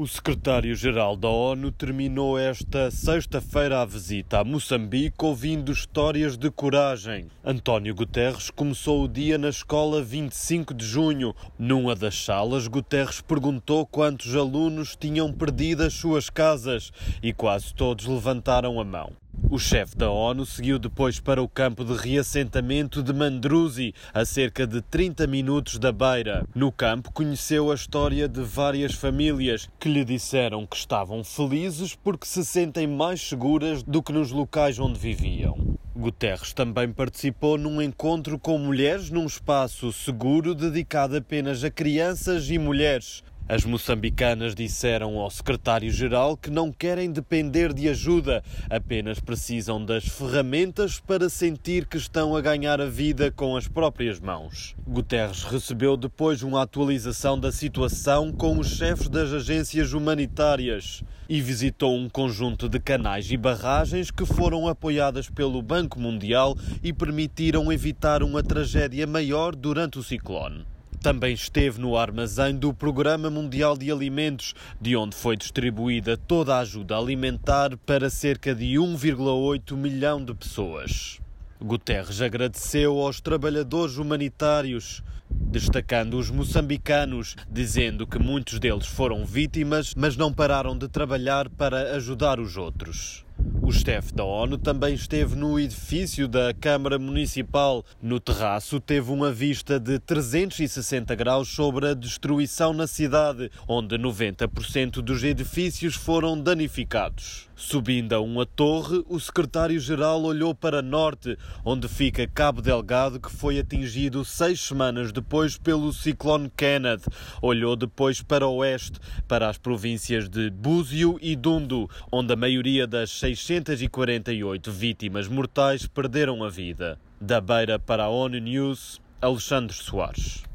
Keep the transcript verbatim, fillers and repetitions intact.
O secretário-geral da ONU terminou esta sexta-feira a visita a Moçambique ouvindo histórias de coragem. António Guterres começou o dia na escola vinte e cinco de junho. Numa das salas, Guterres perguntou quantos alunos tinham perdido as suas casas e quase todos levantaram a mão. O chefe da ONU seguiu depois para o campo de reassentamento de Mandruzi, a cerca de trinta minutos da Beira. No campo conheceu a história de várias famílias que lhe disseram que estavam felizes porque se sentem mais seguras do que nos locais onde viviam. Guterres também participou num encontro com mulheres num espaço seguro dedicado apenas a crianças e mulheres. As moçambicanas disseram ao secretário-geral que não querem depender de ajuda, apenas precisam das ferramentas para sentir que estão a ganhar a vida com as próprias mãos. Guterres recebeu depois uma atualização da situação com os chefes das agências humanitárias e visitou um conjunto de canais e barragens que foram apoiadas pelo Banco Mundial e permitiram evitar uma tragédia maior durante o ciclone. Também esteve no armazém do Programa Mundial de Alimentos, de onde foi distribuída toda a ajuda alimentar para cerca de um vírgula oito milhão de pessoas. Guterres agradeceu aos trabalhadores humanitários, destacando os moçambicanos, dizendo que muitos deles foram vítimas, mas não pararam de trabalhar para ajudar os outros. O chefe da ONU também esteve no edifício da Câmara Municipal. No terraço teve uma vista de trezentos e sessenta graus sobre a destruição na cidade, onde noventa por cento dos edifícios foram danificados. Subindo a uma torre, o secretário-geral olhou para norte, onde fica Cabo Delgado, que foi atingido seis semanas depois pelo ciclone Kenneth. Olhou depois para o oeste, para as províncias de Búzio e Dundo, onde a maioria das seiscentas e quarenta e oito vítimas mortais perderam a vida. Da Beira para a ONU News, Alexandre Soares.